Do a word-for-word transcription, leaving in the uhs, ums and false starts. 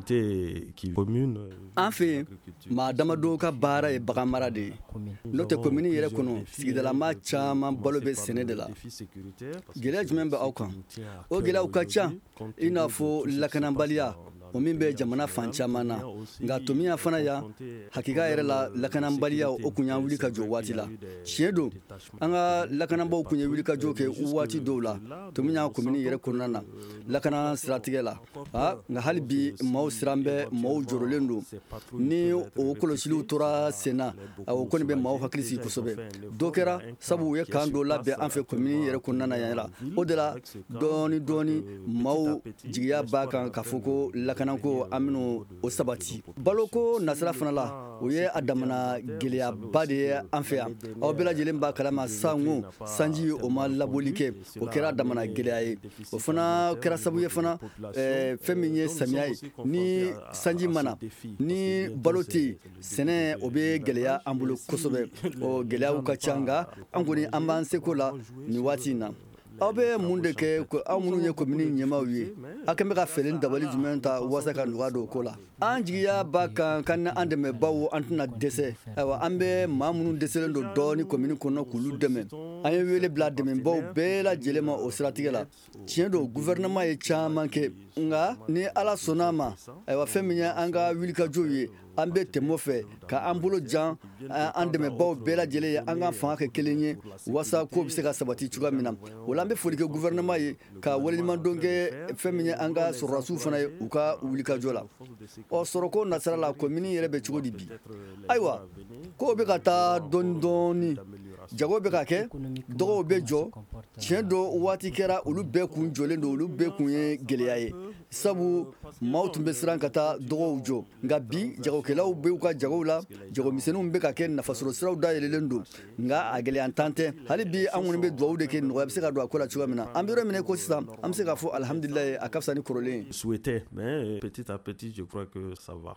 sécurité qui commune. En fait, ma damado ka baara ye bagan mara de ye n'o tɛ komini yɛrɛ kɔnɔ sigidalama caman balo bɛ sɛnɛ de la. Gɛlɛya jumɛn bɛ aw kan? O gɛlɛyaw ka ca i n'a fɔ lakanabaliya o min bɛ jamana fan caman na, nka tomiya fana ya hakika yɛrɛ la lakanabaliya o kun y'a wuli ka jɔ waati la. Tiɲɛ don an ka lakanabaw kun ye wuli ka jɔ kɛ waati dɔw la tomiya komini yɛrɛ kɔnɔna na lakana siratigɛ la, nka hali bi maaw siran bɛ maaw jɔrɔlen don ni o kɔlɔsiliw tora sen na o kɔni bɛ maaw hakili sigi kosɛbɛ. Dɔ kɛra sabu u ye kan dɔ labɛn an fɛ komini yɛrɛ kɔnɔna na yan la, o de la dɔɔni dɔɔni maaw jigiya b'a kan k'a fɔ ko lakanako an bɛna o sabati. Baloko nasira fana la o ye a damana gɛlɛyaba de ye an fɛ yan. Aw bɛɛ lajɛlen b'a kalama sango sanji o ma labɔli kɛ o kɛra a damana gɛlɛya ye. O fana kɛra sabu ye fana fɛn min ye samiya ye ni sanji mana ni balo tɛ yen sɛnɛ o bɛ gɛlɛya an bolo kosɛbɛ. O gɛlɛyaw ka ca nka an kɔni an b'an seko la nin waati in na. Aw bɛ mun de kɛ aw minnu ye komini ɲɛmaaw ye aw kɛn bɛ ka fɛɛrɛ ni dabali jumɛn ta walasa ka nɔgɔya don o ko la? An jigiya b'a kan ka ni an dɛmɛ bawo an tɛna dɛsɛ. Ayiwa an bɛ maa minnu dɛsɛlen don dɔɔni komini kɔnɔ k'olu dɛmɛ. An ye wele bila dɛmɛbaw bɛɛ lajɛlen ma o siratigɛ la. Tiɲɛ don gouvernement ye caman kɛ nka ni ala sɔnna ma ayiwa fɛn min ye an ka wulikajɔw ye an bɛ tɛmɛ o fɛ ka an bolo jan an dɛmɛbaw bɛɛ lajɛlen ye an ka fanga kɛ kelen ye walasa ko bɛ se ka sabati cogoya min na. O la an bɛ foli kɛ gouvernement ye ka waleɲumandɔn kɛ fɛn min ye an ka sɔrɔdasiw fana ye u ka wulikajɔ la. Ɔ sɔrɔko nasira la komini yɛrɛ bɛ cogo di bi? Ayiwa kow bɛ ka taa dɔɔni dɔɔni, jago bɛ ka kɛ, dɔgɔw bɛ jɔ. Tiɲɛ don waati kɛra olu bɛɛ kun jɔlen don, olu bɛɛ kun ye gɛlɛya ye sabu maaw tun bɛ siran ka taa dɔgɔw jɔ, nka bi jagokɛlaw bɛ u ka jagow la, jagomisɛnninw bɛ ka kɛ nafasɔrɔ siraw dayɛlɛlen don, nka a gɛlɛyantan tɛ. Hali bi an kɔni bɛ dugawu de kɛ nɔgɔya bɛ se ka don a ko la cogoya min na. An bɛ yɔrɔ min ko sisan an bɛ se k'a fɔ alihamdulilayi a ka fisa ni kɔrɔlen ye. Souhaité mais petit à petit je crois que ça va.